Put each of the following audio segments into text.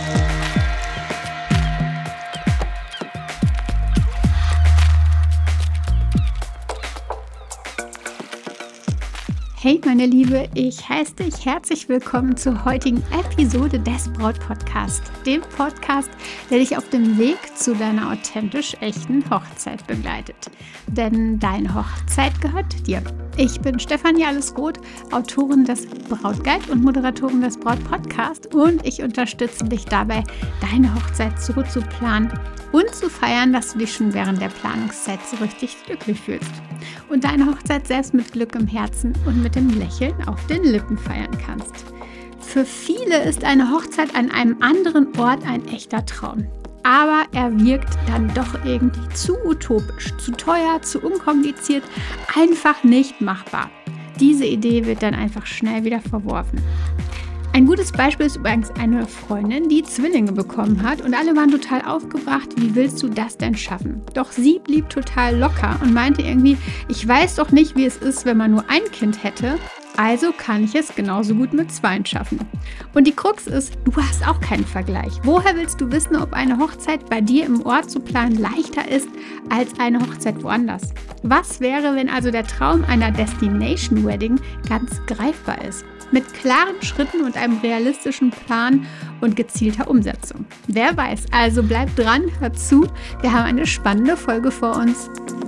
Hey meine Liebe, ich heiße dich herzlich willkommen zur heutigen Episode des Braut-Podcast, dem Podcast, der dich auf dem Weg zu deiner authentisch echten Hochzeit begleitet. Denn deine Hochzeit gehört dir. Ich bin Stefanie Allesroth, Autorin des Brautguide und Moderatorin des Braut-Podcast und ich unterstütze dich dabei, deine Hochzeit so zu planen und zu feiern, dass du dich schon während der Planungszeit so richtig glücklich fühlst und deine Hochzeit selbst mit Glück im Herzen und mit dem Lächeln auf den Lippen feiern kannst. Für viele ist eine Hochzeit an einem anderen Ort ein echter Traum. Aber er wirkt dann doch irgendwie zu utopisch, zu teuer, zu unkompliziert, einfach nicht machbar. Diese Idee wird dann einfach schnell wieder verworfen. Ein gutes Beispiel ist übrigens eine Freundin, die Zwillinge bekommen hat und alle waren total aufgebracht, wie willst du das denn schaffen? Doch sie blieb total locker und meinte irgendwie, ich weiß doch nicht, wie es ist, wenn man nur ein Kind hätte, also kann ich es genauso gut mit 2 schaffen. Und die Krux ist, du hast auch keinen Vergleich. Woher willst du wissen, ob eine Hochzeit bei dir im Ort zu planen leichter ist als eine Hochzeit woanders? Was wäre, wenn also der Traum einer Destination Wedding ganz greifbar ist? Mit klaren Schritten und einem realistischen Plan und gezielter Umsetzung. Wer weiß, also bleib dran, hör zu, wir haben eine spannende Folge vor uns.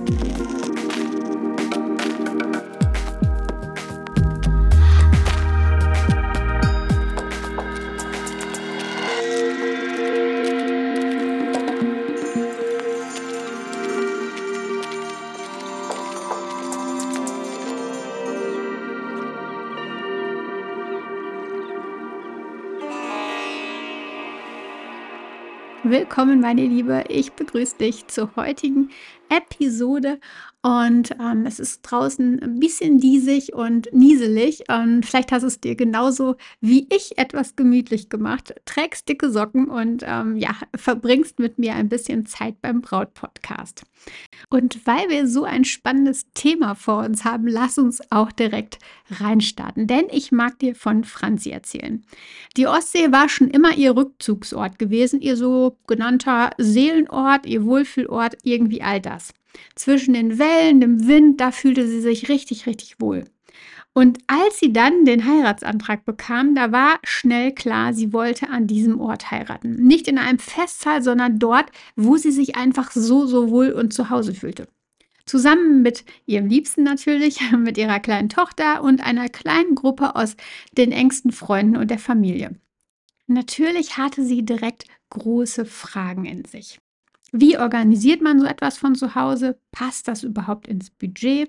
Willkommen, meine Liebe. Ich begrüße dich zur heutigen Episode und es ist draußen ein bisschen diesig und nieselig und vielleicht hast du es dir genauso wie ich etwas gemütlich gemacht, trägst dicke Socken und verbringst mit mir ein bisschen Zeit beim Braut-Podcast. Und weil wir so ein spannendes Thema vor uns haben, lass uns auch direkt reinstarten, denn ich mag dir von Franzi erzählen. Die Ostsee war schon immer ihr Rückzugsort gewesen, ihr so genannter Seelenort, ihr Wohlfühlort, irgendwie all das. Zwischen den Wellen, dem Wind, da fühlte sie sich richtig, richtig wohl. Und als sie dann den Heiratsantrag bekam, da war schnell klar, sie wollte an diesem Ort heiraten. Nicht in einem Festsaal, sondern dort, wo sie sich einfach so wohl und zu Hause fühlte. Zusammen mit ihrem Liebsten natürlich, mit ihrer kleinen Tochter und einer kleinen Gruppe aus den engsten Freunden und der Familie. Natürlich hatte sie direkt große Fragen in sich. Wie organisiert man so etwas von zu Hause? Passt das überhaupt ins Budget?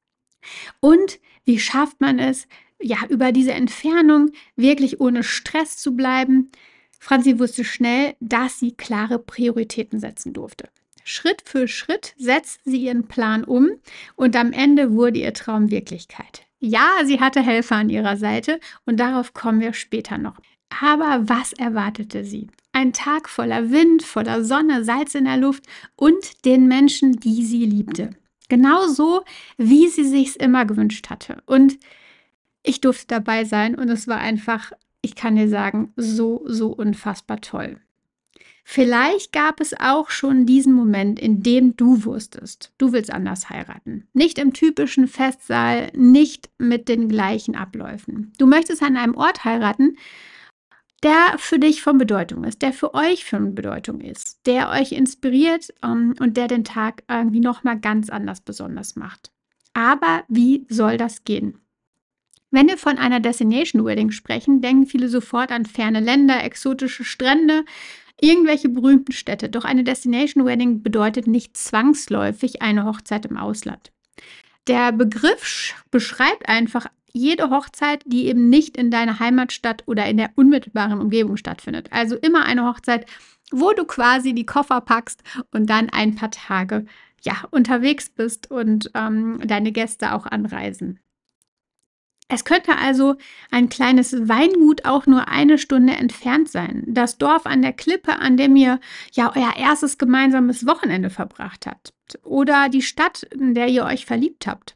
Und wie schafft man es, über diese Entfernung wirklich ohne Stress zu bleiben? Franzi wusste schnell, dass sie klare Prioritäten setzen durfte. Schritt für Schritt setzte sie ihren Plan um und am Ende wurde ihr Traum Wirklichkeit. Ja, sie hatte Helfer an ihrer Seite und darauf kommen wir später noch. Aber was erwartete sie? Ein Tag voller Wind, voller Sonne, Salz in der Luft und den Menschen, die sie liebte. Genauso, wie sie sich's immer gewünscht hatte. Und ich durfte dabei sein und es war einfach, ich kann dir sagen, so unfassbar toll. Vielleicht gab es auch schon diesen Moment, in dem du wusstest, du willst anders heiraten. Nicht im typischen Festsaal, nicht mit den gleichen Abläufen. Du möchtest an einem Ort heiraten, der für dich von Bedeutung ist, der für euch von Bedeutung ist, der euch inspiriert und der den Tag irgendwie nochmal ganz anders besonders macht. Aber wie soll das gehen? Wenn wir von einer Destination Wedding sprechen, denken viele sofort an ferne Länder, exotische Strände, irgendwelche berühmten Städte. Doch eine Destination Wedding bedeutet nicht zwangsläufig eine Hochzeit im Ausland. Der Begriff beschreibt einfach jede Hochzeit, die eben nicht in deiner Heimatstadt oder in der unmittelbaren Umgebung stattfindet. Also immer eine Hochzeit, wo du quasi die Koffer packst und dann ein paar Tage unterwegs bist und deine Gäste auch anreisen. Es könnte also ein kleines Weingut auch nur 1 Stunde entfernt sein. Das Dorf an der Klippe, an dem ihr euer erstes gemeinsames Wochenende verbracht habt. Oder die Stadt, in der ihr euch verliebt habt.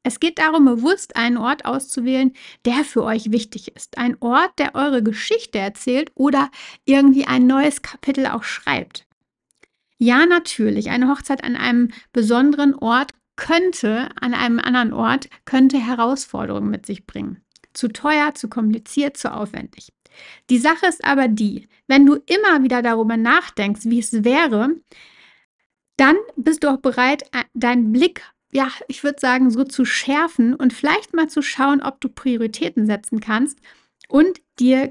Es geht darum, bewusst einen Ort auszuwählen, der für euch wichtig ist. Ein Ort, der eure Geschichte erzählt oder irgendwie ein neues Kapitel auch schreibt. Ja, natürlich, eine Hochzeit an einem besonderen Ort an einem anderen Ort, könnte Herausforderungen mit sich bringen. Zu teuer, zu kompliziert, zu aufwendig. Die Sache ist aber die, wenn du immer wieder darüber nachdenkst, wie es wäre, dann bist du auch bereit, deinen Blick, ja, ich würde sagen, so zu schärfen und vielleicht mal zu schauen, ob du Prioritäten setzen kannst und dir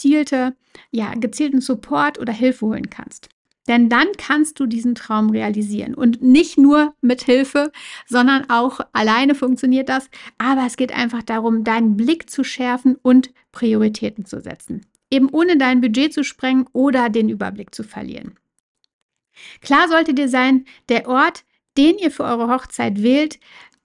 gezielten Support oder Hilfe holen kannst. Denn dann kannst du diesen Traum realisieren. Und nicht nur mit Hilfe, sondern auch alleine funktioniert das. Aber es geht einfach darum, deinen Blick zu schärfen und Prioritäten zu setzen. Eben ohne dein Budget zu sprengen oder den Überblick zu verlieren. Klar sollte dir sein, der Ort, den ihr für eure Hochzeit wählt,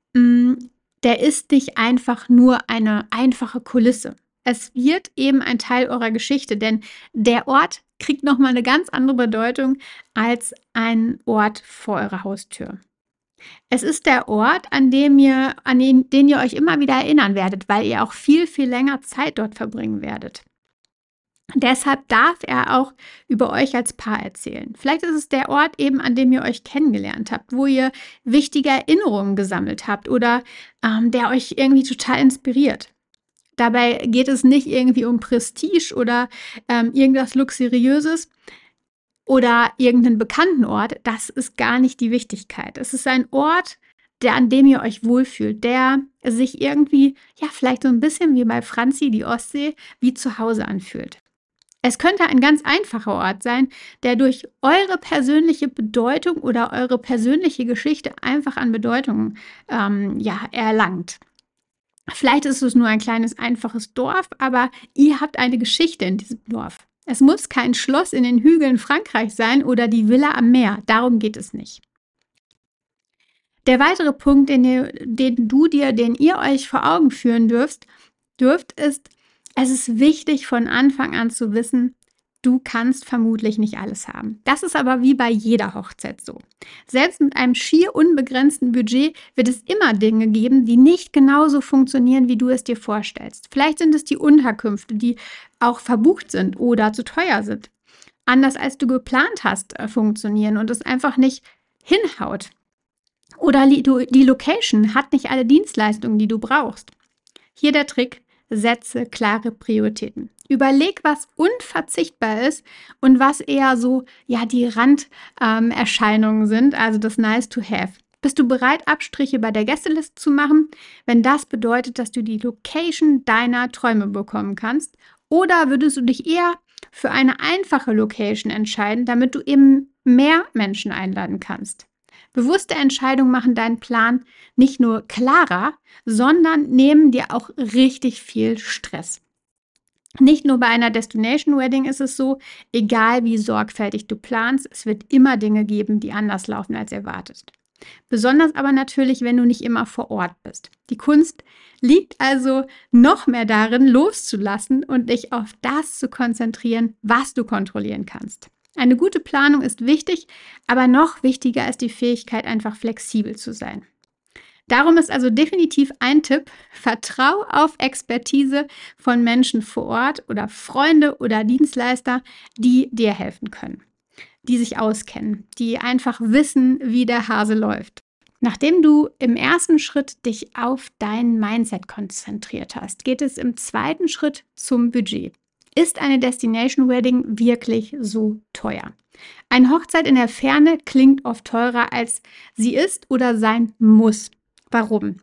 der ist nicht einfach nur eine einfache Kulisse. Es wird eben ein Teil eurer Geschichte, denn der Ort kriegt nochmal eine ganz andere Bedeutung als ein Ort vor eurer Haustür. Es ist der Ort, den ihr euch immer wieder erinnern werdet, weil ihr auch viel, viel länger Zeit dort verbringen werdet. Deshalb darf er auch über euch als Paar erzählen. Vielleicht ist es der Ort eben, an dem ihr euch kennengelernt habt, wo ihr wichtige Erinnerungen gesammelt habt oder der euch irgendwie total inspiriert. Dabei geht es nicht irgendwie um Prestige oder irgendwas Luxuriöses oder irgendeinen bekannten Ort. Das ist gar nicht die Wichtigkeit. Es ist ein Ort, an dem ihr euch wohlfühlt, der sich irgendwie, ja, vielleicht so ein bisschen wie bei Franzi, die Ostsee, wie zu Hause anfühlt. Es könnte ein ganz einfacher Ort sein, der durch eure persönliche Bedeutung oder eure persönliche Geschichte einfach an Bedeutung erlangt. Vielleicht ist es nur ein kleines, einfaches Dorf, aber ihr habt eine Geschichte in diesem Dorf. Es muss kein Schloss in den Hügeln Frankreichs sein oder die Villa am Meer. Darum geht es nicht. Der weitere Punkt, den ihr euch vor Augen führen dürft, ist, es ist wichtig, von Anfang an zu wissen, du kannst vermutlich nicht alles haben. Das ist aber wie bei jeder Hochzeit so. Selbst mit einem schier unbegrenzten Budget wird es immer Dinge geben, die nicht genauso funktionieren, wie du es dir vorstellst. Vielleicht sind es die Unterkünfte, die auch verbucht sind oder zu teuer sind. Anders als du geplant hast, funktionieren und es einfach nicht hinhaut. Oder die Location hat nicht alle Dienstleistungen, die du brauchst. Hier der Trick: Setze klare Prioritäten. Überleg, was unverzichtbar ist und was eher so, ja, die Randerscheinungen sind, also das Nice to have. Bist du bereit, Abstriche bei der Gästeliste zu machen, wenn das bedeutet, dass du die Location deiner Träume bekommen kannst? Oder würdest du dich eher für eine einfache Location entscheiden, damit du eben mehr Menschen einladen kannst? Bewusste Entscheidungen machen deinen Plan nicht nur klarer, sondern nehmen dir auch richtig viel Stress. Nicht nur bei einer Destination Wedding ist es so, egal wie sorgfältig du planst, es wird immer Dinge geben, die anders laufen als erwartet. Besonders aber natürlich, wenn du nicht immer vor Ort bist. Die Kunst liegt also noch mehr darin, loszulassen und dich auf das zu konzentrieren, was du kontrollieren kannst. Eine gute Planung ist wichtig, aber noch wichtiger ist die Fähigkeit, einfach flexibel zu sein. Darum ist also definitiv ein Tipp: Vertrau auf Expertise von Menschen vor Ort oder Freunde oder Dienstleister, die dir helfen können, die sich auskennen, die einfach wissen, wie der Hase läuft. Nachdem du im ersten Schritt dich auf dein Mindset konzentriert hast, geht es im zweiten Schritt zum Budget. Ist eine Destination Wedding wirklich so teuer? Eine Hochzeit in der Ferne klingt oft teurer, als sie ist oder sein muss. Warum?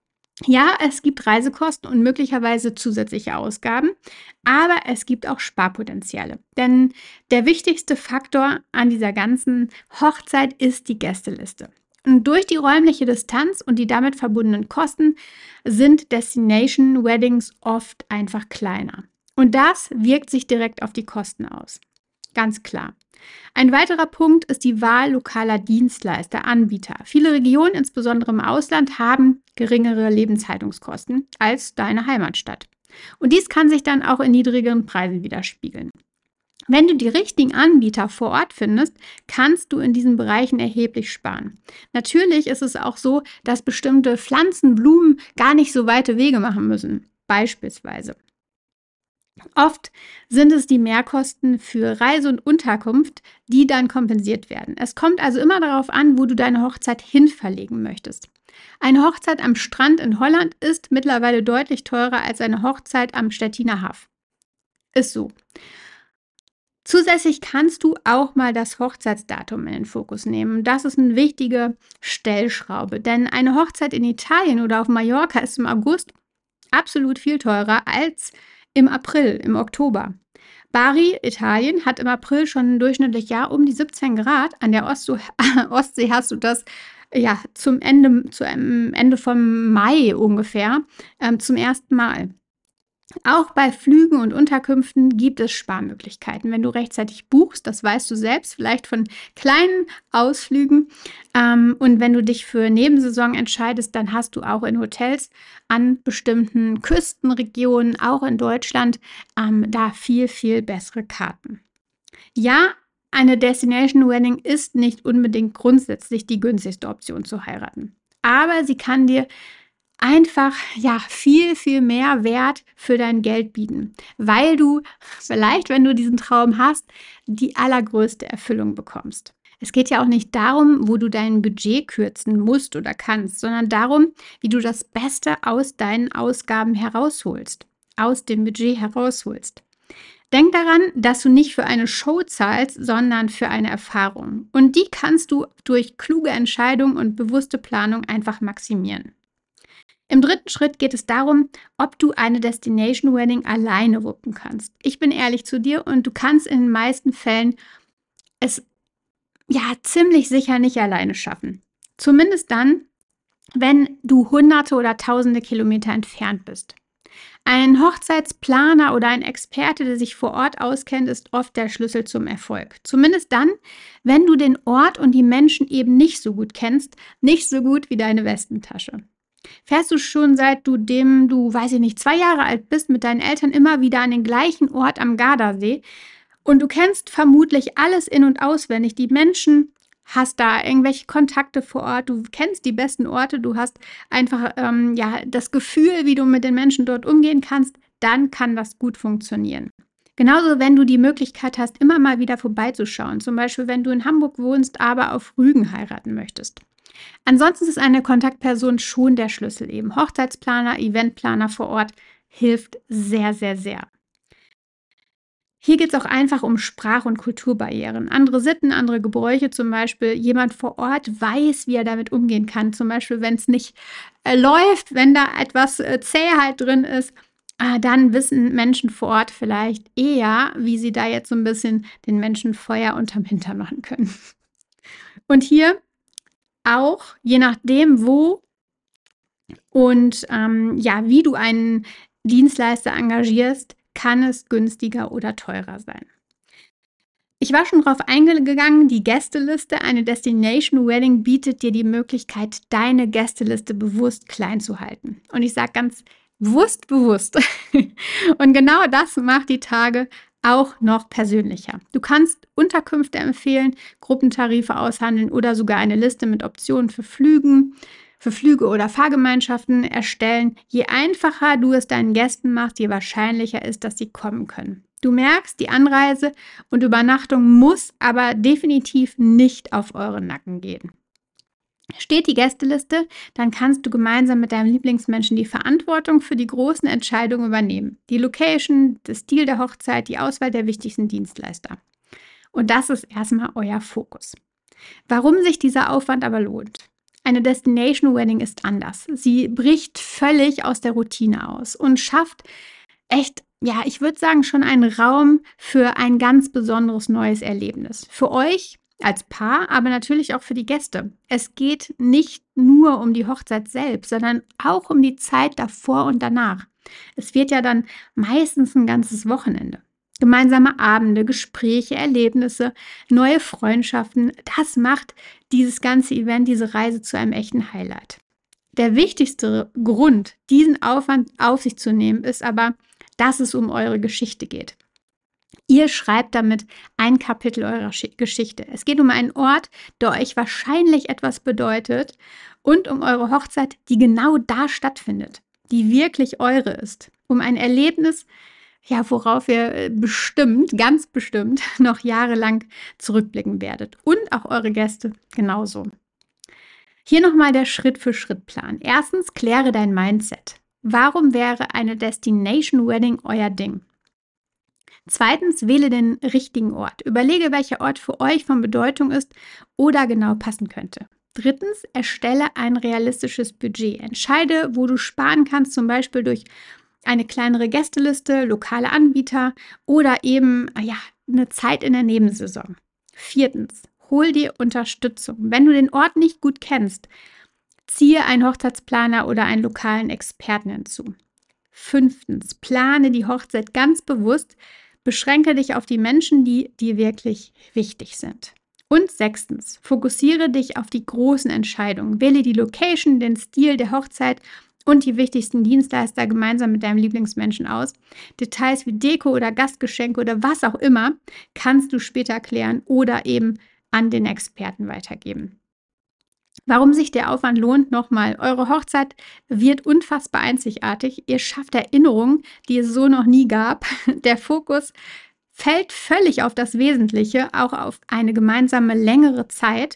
Ja, es gibt Reisekosten und möglicherweise zusätzliche Ausgaben, aber es gibt auch Sparpotenziale. Denn der wichtigste Faktor an dieser ganzen Hochzeit ist die Gästeliste. Und durch die räumliche Distanz und die damit verbundenen Kosten sind Destination Weddings oft einfach kleiner. Und das wirkt sich direkt auf die Kosten aus. Ganz klar. Ein weiterer Punkt ist die Wahl lokaler Dienstleister, Anbieter. Viele Regionen, insbesondere im Ausland, haben geringere Lebenshaltungskosten als deine Heimatstadt. Und dies kann sich dann auch in niedrigeren Preisen widerspiegeln. Wenn du die richtigen Anbieter vor Ort findest, kannst du in diesen Bereichen erheblich sparen. Natürlich ist es auch so, dass bestimmte Pflanzen, Blumen gar nicht so weite Wege machen müssen. Beispielsweise. Oft sind es die Mehrkosten für Reise und Unterkunft, die dann kompensiert werden. Es kommt also immer darauf an, wo du deine Hochzeit hin verlegen möchtest. Eine Hochzeit am Strand in Holland ist mittlerweile deutlich teurer als eine Hochzeit am Stettiner Haff. Ist so. Zusätzlich kannst du auch mal das Hochzeitsdatum in den Fokus nehmen. Das ist eine wichtige Stellschraube, denn eine Hochzeit in Italien oder auf Mallorca ist im August absolut viel teurer als im April, im Oktober. Bari, Italien, hat im April schon durchschnittlich um die 17 Grad. An der Ostsee hast du das zum Ende vom Mai ungefähr zum ersten Mal. Auch bei Flügen und Unterkünften gibt es Sparmöglichkeiten. Wenn du rechtzeitig buchst, das weißt du selbst, vielleicht von kleinen Ausflügen. Und wenn du dich für Nebensaison entscheidest, dann hast du auch in Hotels an bestimmten Küstenregionen, auch in Deutschland, da viel, viel bessere Karten. Ja, eine Destination Wedding ist nicht unbedingt grundsätzlich die günstigste Option zu heiraten. Aber sie kann dir einfach viel, viel mehr Wert für dein Geld bieten, weil du vielleicht, wenn du diesen Traum hast, die allergrößte Erfüllung bekommst. Es geht ja auch nicht darum, wo du dein Budget kürzen musst oder kannst, sondern darum, wie du das Beste aus deinen Ausgaben herausholst, aus dem Budget herausholst. Denk daran, dass du nicht für eine Show zahlst, sondern für eine Erfahrung. Und die kannst du durch kluge Entscheidungen und bewusste Planung einfach maximieren. Im dritten Schritt geht es darum, ob du eine Destination Wedding alleine wuppen kannst. Ich bin ehrlich zu dir und du kannst in den meisten Fällen es ziemlich sicher nicht alleine schaffen. Zumindest dann, wenn du hunderte oder tausende Kilometer entfernt bist. Ein Hochzeitsplaner oder ein Experte, der sich vor Ort auskennt, ist oft der Schlüssel zum Erfolg. Zumindest dann, wenn du den Ort und die Menschen eben nicht so gut kennst, nicht so gut wie deine Westentasche. Fährst du schon seitdem du, weiß ich nicht, 2 Jahre alt bist, mit deinen Eltern immer wieder an den gleichen Ort am Gardasee und du kennst vermutlich alles in- und auswendig, die Menschen, hast da irgendwelche Kontakte vor Ort, du kennst die besten Orte, du hast einfach das Gefühl, wie du mit den Menschen dort umgehen kannst, dann kann das gut funktionieren. Genauso, wenn du die Möglichkeit hast, immer mal wieder vorbeizuschauen, zum Beispiel, wenn du in Hamburg wohnst, aber auf Rügen heiraten möchtest. Ansonsten ist eine Kontaktperson schon der Schlüssel eben. Hochzeitsplaner, Eventplaner vor Ort hilft sehr, sehr, sehr. Hier geht es auch einfach um Sprach- und Kulturbarrieren. Andere Sitten, andere Gebräuche zum Beispiel. Jemand vor Ort weiß, wie er damit umgehen kann. Zum Beispiel, wenn es nicht läuft, wenn da etwas Zähheit drin ist, dann wissen Menschen vor Ort vielleicht eher, wie sie da jetzt so ein bisschen den Menschen Feuer unterm Hintern machen können. Und hier auch, je nachdem, wo und wie du einen Dienstleister engagierst, kann es günstiger oder teurer sein. Ich war schon drauf eingegangen, die Gästeliste. Eine Destination Wedding bietet dir die Möglichkeit, deine Gästeliste bewusst klein zu halten. Und ich sage ganz bewusst. Und genau das macht die Tage auch noch persönlicher. Du kannst Unterkünfte empfehlen, Gruppentarife aushandeln oder sogar eine Liste mit Optionen für Flüge oder Fahrgemeinschaften erstellen. Je einfacher du es deinen Gästen machst, je wahrscheinlicher ist, dass sie kommen können. Du merkst, die Anreise und Übernachtung muss aber definitiv nicht auf euren Nacken gehen. Steht die Gästeliste, dann kannst du gemeinsam mit deinem Lieblingsmenschen die Verantwortung für die großen Entscheidungen übernehmen. Die Location, der Stil der Hochzeit, die Auswahl der wichtigsten Dienstleister. Und das ist erstmal euer Fokus. Warum sich dieser Aufwand aber lohnt? Eine Destination Wedding ist anders. Sie bricht völlig aus der Routine aus und schafft echt, ich würde sagen, schon einen Raum für ein ganz besonderes neues Erlebnis. Für euch als Paar, aber natürlich auch für die Gäste. Es geht nicht nur um die Hochzeit selbst, sondern auch um die Zeit davor und danach. Es wird ja dann meistens ein ganzes Wochenende. Gemeinsame Abende, Gespräche, Erlebnisse, neue Freundschaften, das macht dieses ganze Event, diese Reise zu einem echten Highlight. Der wichtigste Grund, diesen Aufwand auf sich zu nehmen, ist aber, dass es um eure Geschichte geht. Ihr schreibt damit ein Kapitel eurer Geschichte. Es geht um einen Ort, der euch wahrscheinlich etwas bedeutet und um eure Hochzeit, die genau da stattfindet, die wirklich eure ist. Um ein Erlebnis, ja, worauf ihr bestimmt, ganz bestimmt noch jahrelang zurückblicken werdet. Und auch eure Gäste genauso. Hier nochmal der Schritt-für-Schritt-Plan. Erstens, kläre dein Mindset. Warum wäre eine Destination Wedding euer Ding? Zweitens, wähle den richtigen Ort. Überlege, welcher Ort für euch von Bedeutung ist oder genau passen könnte. Drittens, erstelle ein realistisches Budget. Entscheide, wo du sparen kannst, zum Beispiel durch eine kleinere Gästeliste, lokale Anbieter oder eben eine Zeit in der Nebensaison. Viertens, hol dir Unterstützung. Wenn du den Ort nicht gut kennst, ziehe einen Hochzeitsplaner oder einen lokalen Experten hinzu. Fünftens, plane die Hochzeit ganz bewusst. Beschränke dich auf die Menschen, die dir wirklich wichtig sind. Und sechstens, fokussiere dich auf die großen Entscheidungen. Wähle die Location, den Stil der Hochzeit und die wichtigsten Dienstleister gemeinsam mit deinem Lieblingsmenschen aus. Details wie Deko oder Gastgeschenke oder was auch immer kannst du später klären oder eben an den Experten weitergeben. Warum sich der Aufwand lohnt, nochmal, eure Hochzeit wird unfassbar einzigartig. Ihr schafft Erinnerungen, die es so noch nie gab. Der Fokus fällt völlig auf das Wesentliche, auch auf eine gemeinsame längere Zeit.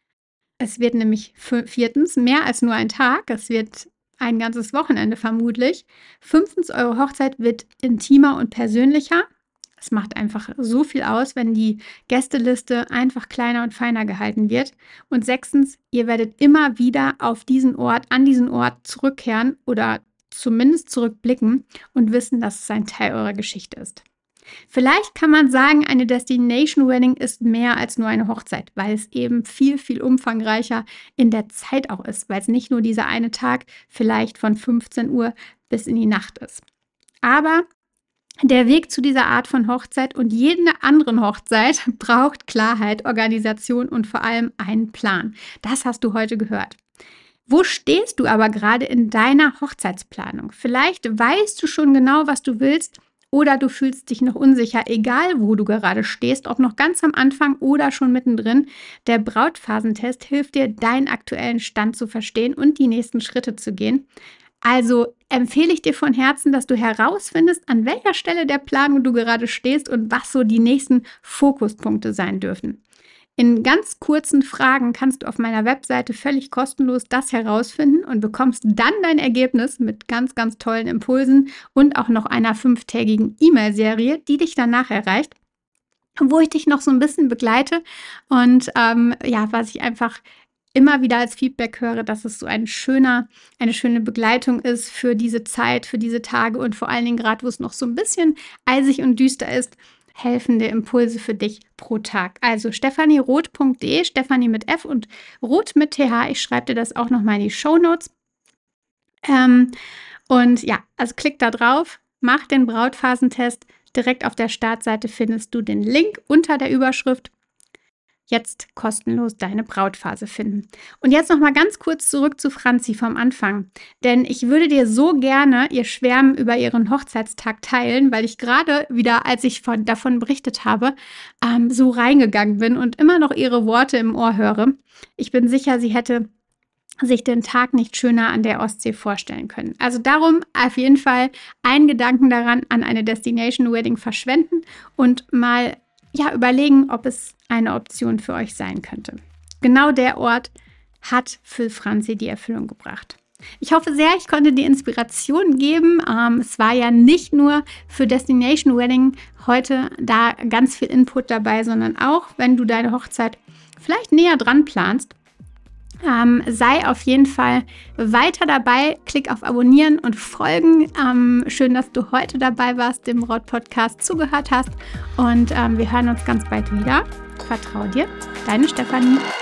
Es wird nämlich viertens mehr als nur ein Tag. Es wird ein ganzes Wochenende vermutlich. Fünftens, eure Hochzeit wird intimer und persönlicher. Es macht einfach so viel aus, wenn die Gästeliste einfach kleiner und feiner gehalten wird. Und sechstens, ihr werdet immer wieder auf diesen Ort, an diesen Ort zurückkehren oder zumindest zurückblicken und wissen, dass es ein Teil eurer Geschichte ist. Vielleicht kann man sagen, eine Destination Wedding ist mehr als nur eine Hochzeit, weil es eben viel, viel umfangreicher in der Zeit auch ist, weil es nicht nur dieser eine Tag vielleicht von 15 Uhr bis in die Nacht ist. Aber der Weg zu dieser Art von Hochzeit und jede anderen Hochzeit braucht Klarheit, Organisation und vor allem einen Plan. Das hast du heute gehört. Wo stehst du aber gerade in deiner Hochzeitsplanung? Vielleicht weißt du schon genau, was du willst, oder du fühlst dich noch unsicher, egal wo du gerade stehst, ob noch ganz am Anfang oder schon mittendrin. Der Brautphasentest hilft dir, deinen aktuellen Stand zu verstehen und die nächsten Schritte zu gehen. Also empfehle ich dir von Herzen, dass du herausfindest, an welcher Stelle der Planung du gerade stehst und was so die nächsten Fokuspunkte sein dürfen. In ganz kurzen Fragen kannst du auf meiner Webseite völlig kostenlos das herausfinden und bekommst dann dein Ergebnis mit ganz, ganz tollen Impulsen und auch noch einer 5-tägigen E-Mail-Serie, die dich danach erreicht, wo ich dich noch so ein bisschen begleite und was ich einfach immer wieder als Feedback höre, dass es so eine schöne Begleitung ist für diese Zeit, für diese Tage und vor allen Dingen gerade, wo es noch so ein bisschen eisig und düster ist, helfende Impulse für dich pro Tag. Also stephanieroth.de, Stefanie mit F und Roth mit TH. Ich schreibe dir das auch nochmal in die Shownotes. Also klick da drauf, mach den Brautphasentest. Direkt auf der Startseite findest du den Link unter der Überschrift. Jetzt kostenlos deine Brautphase finden. Und jetzt noch mal ganz kurz zurück zu Franzi vom Anfang. Denn ich würde dir so gerne ihr Schwärmen über ihren Hochzeitstag teilen, weil ich gerade wieder, als ich davon berichtet habe, so reingegangen bin und immer noch ihre Worte im Ohr höre. Ich bin sicher, sie hätte sich den Tag nicht schöner an der Ostsee vorstellen können. Also darum auf jeden Fall einen Gedanken daran an eine Destination Wedding verschwenden und mal überlegen, ob es eine Option für euch sein könnte. Genau der Ort hat für Franzi die Erfüllung gebracht. Ich hoffe sehr, ich konnte dir Inspiration geben. Es war ja nicht nur für Destination Wedding heute da ganz viel Input dabei, sondern auch, wenn du deine Hochzeit vielleicht näher dran planst, sei auf jeden Fall weiter dabei. Klick auf Abonnieren und Folgen. Schön, dass du heute dabei warst, dem Braut-Podcast zugehört hast. Und wir hören uns ganz bald wieder. Vertrau dir, deine Stefanie.